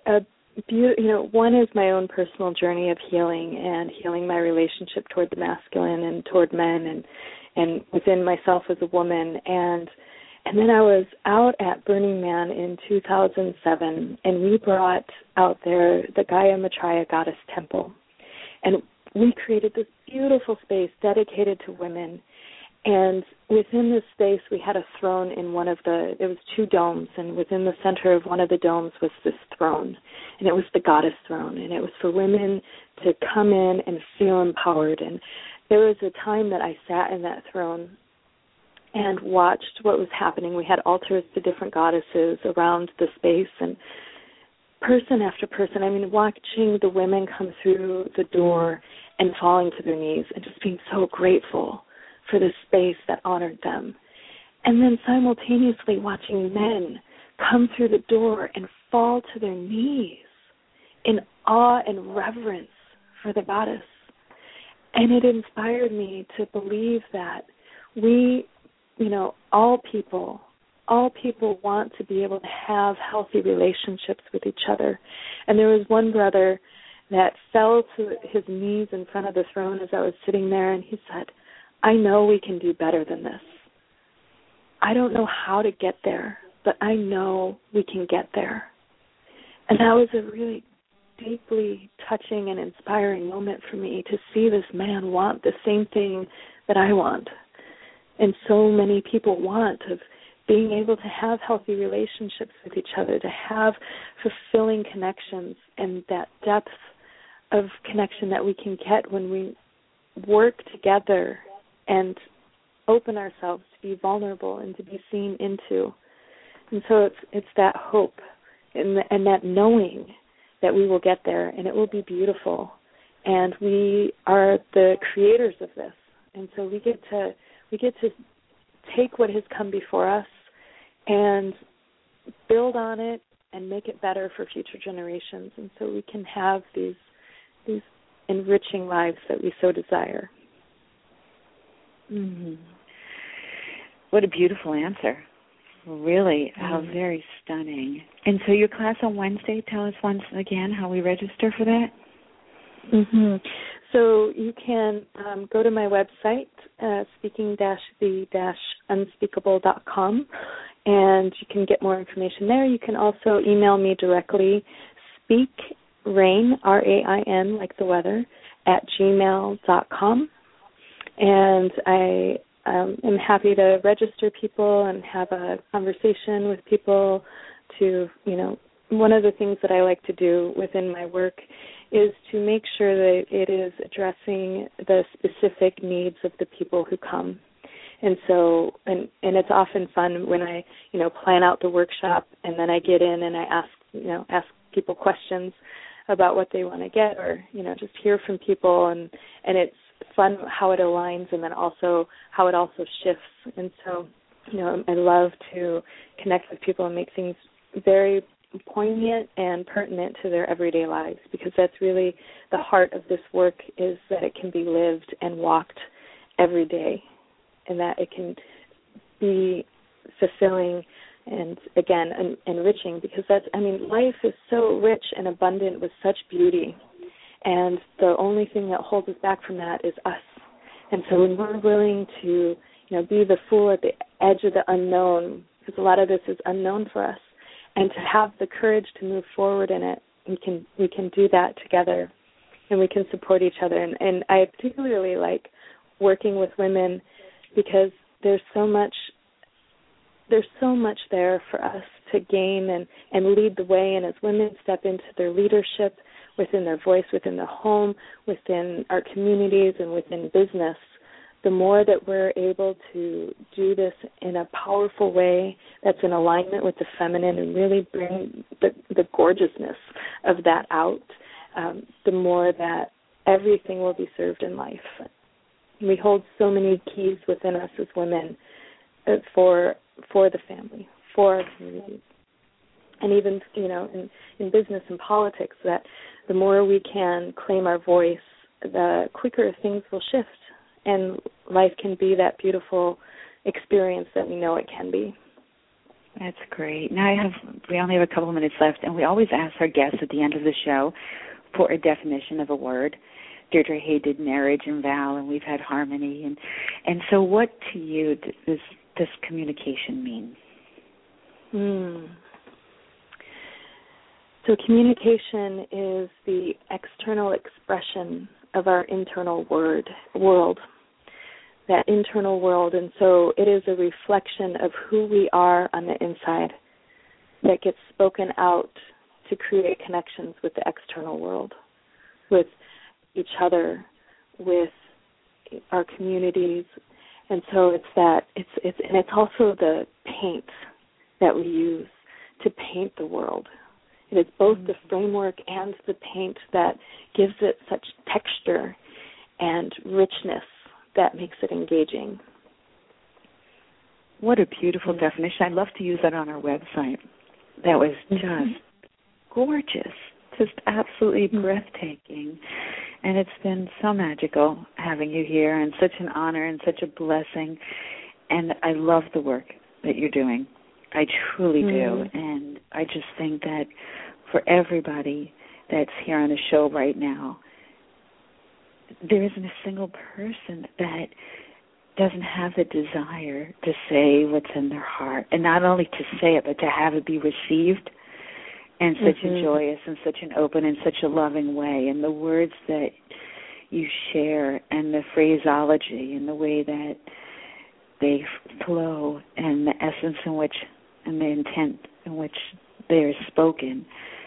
one is my own personal journey of healing, and healing my relationship toward the masculine and toward men, and within myself as a woman. And then I was out at Burning Man in 2007, and we brought out there the Gaia Maitreya Goddess Temple. And we created this beautiful space dedicated to women. And within this space, we had a throne in there was two domes, and within the center of one of the domes was this throne, and it was the goddess throne, and it was for women to come in and feel empowered. And there was a time that I sat in that throne and watched what was happening. We had altars to different goddesses around the space, and person after person, watching the women come through the door and falling to their knees and just being so grateful for the space that honored them. And then simultaneously watching men come through the door and fall to their knees in awe and reverence for the goddess. And it inspired me to believe that we, all people want to be able to have healthy relationships with each other. And there was one brother that fell to his knees in front of the throne as I was sitting there, and he said, I know we can do better than this. I don't know how to get there, but I know we can get there. And that was a really deeply touching and inspiring moment for me, to see this man want the same thing that I want. And so many people want, of being able to have healthy relationships with each other, to have fulfilling connections, and that depth of connection that we can get when we work together and open ourselves to be vulnerable and to be seen into. And so it's that hope and that knowing that we will get there, and it will be beautiful. And we are the creators of this. And so we get to take what has come before us and build on it and make it better for future generations. And so we can have these enriching lives that we so desire. Mm-hmm. What a beautiful answer. Really, how very stunning. And so your class on Wednesday, tell us once again how we register for that. So you can go to my website, speaking-the-unspeakable.com, and you can get more information there. You can also email me directly, speakrain, R-A-I-N, like the weather, @gmail.com. And I am happy to register people and have a conversation with people to, one of the things that I like to do within my work is to make sure that it is addressing the specific needs of the people who come. And so, and it's often fun when I, plan out the workshop and then I get in and I ask people questions about what they want to get, or, just hear from people, and it's fun how it aligns and then also how it also shifts. And so, I love to connect with people and make things very poignant and pertinent to their everyday lives, because that's really the heart of this work, is that it can be lived and walked every day, and that it can be fulfilling and, again, enriching, because life is so rich and abundant with such beauty, and the only thing that holds us back from that is us. And so when we're willing to, be the fool at the edge of the unknown, because a lot of this is unknown for us, and to have the courage to move forward in it, we can do that together, and we can support each other. And I particularly like working with women, because there's so much there for us to gain and lead the way. And as women step into their leadership within their voice, within the home, within our communities, and within business, the more that we're able to do this in a powerful way that's in alignment with the feminine and really bring the gorgeousness of that out, the more that everything will be served in life. We hold so many keys within us as women for the family, for our communities. And even, in business and politics, that the more we can claim our voice, the quicker things will shift, and life can be that beautiful experience that we know it can be. That's great. Now we only have a couple of minutes left, and we always ask our guests at the end of the show for a definition of a word. Deirdre Hay did marriage and vow, and we've had harmony. And so what to you does this communication mean? So communication is the external expression of our internal world, that internal world. And so it is a reflection of who we are on the inside that gets spoken out to create connections with the external world, with each other, with our communities. And so it's also the paint that we use to paint the world. It is both the framework and the paint that gives it such texture and richness that makes it engaging. What a beautiful definition. I'd love to use that on our website. That was just gorgeous, just absolutely breathtaking. And it's been so magical having you here, and such an honor and such a blessing. And I love the work that you're doing. I truly do. And I just think that for everybody that's here on the show right now, there isn't a single person that doesn't have the desire to say what's in their heart. And not only to say it, but to have it be received in such a joyous and such an open and such a loving way. And the words that you share and the phraseology and the way that they flow and the essence in which and the intent in which they are spoken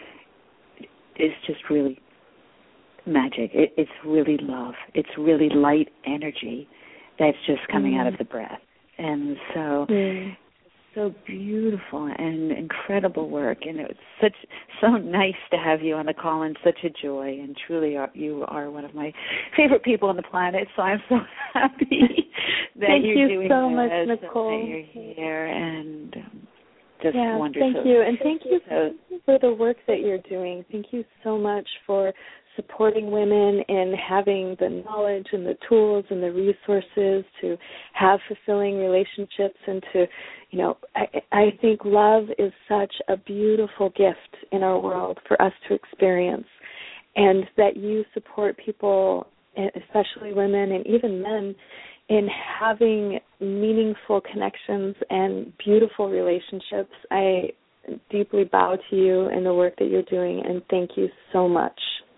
is just really magic. It's really love. It's really light energy that's just coming out of the breath. And so so beautiful and incredible work. And it was so nice to have you on the call, and such a joy. And truly you are one of my favorite people on the planet. So I'm so happy that you're doing this. Thank you so much, Nicole. That you're here, and just wonderful. Thank you. And thank you for the work that you're doing. Thank you so much for supporting women in having the knowledge and the tools and the resources to have fulfilling relationships and to, I think love is such a beautiful gift in our world for us to experience, and that you support people, especially women and even men, in having meaningful connections and beautiful relationships. I deeply bow to you and the work that you're doing, and thank you so much.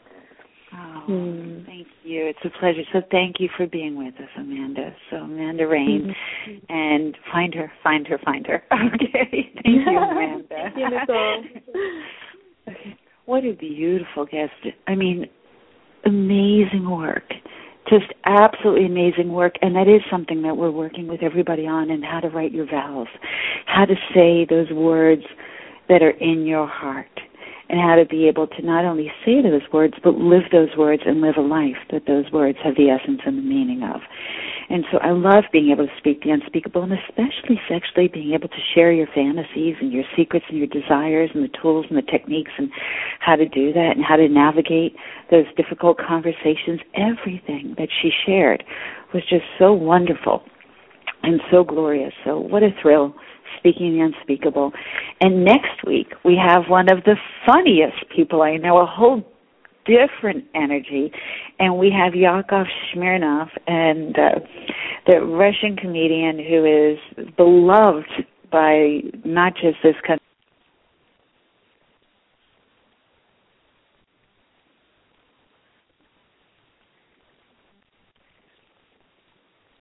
Thank you. It's a pleasure. So thank you for being with us, Amanda. So Amanda Rain, and find her. Okay. Thank you, Amanda. Thank you, Nicole. Okay. What a beautiful guest. I mean, amazing work. Just absolutely amazing work. And that is something that we're working with everybody on, and how to write your vows, how to say those words that are in your heart, and how to be able to not only say those words, but live those words and live a life that those words have the essence and the meaning of. And so I love being able to speak the unspeakable, and especially sexually, being able to share your fantasies and your secrets and your desires and the tools and the techniques and how to do that and how to navigate those difficult conversations. Everything that she shared was just so wonderful and so glorious. So what a thrill, speaking the unspeakable. And next week we have one of the funniest people I know, a whole different energy, and we have Yakov Smirnoff, and the Russian comedian who is beloved by not just this country,